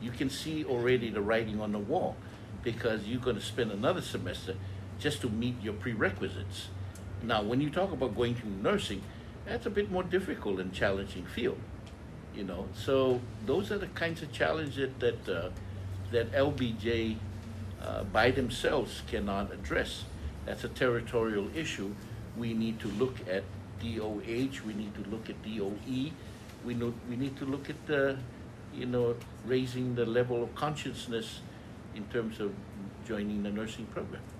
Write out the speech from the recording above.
you can see already the writing on the wall because you're going to spend another semester just to meet your prerequisites. Now, when you talk about going to nursing, that's a bit more difficult and challenging field, you know. So those are the kinds of challenges that LBJ by themselves cannot address. That's a territorial issue. We need to look at DOH. We need to look at DOE. We need to look at raising the level of consciousness in terms of joining the nursing program.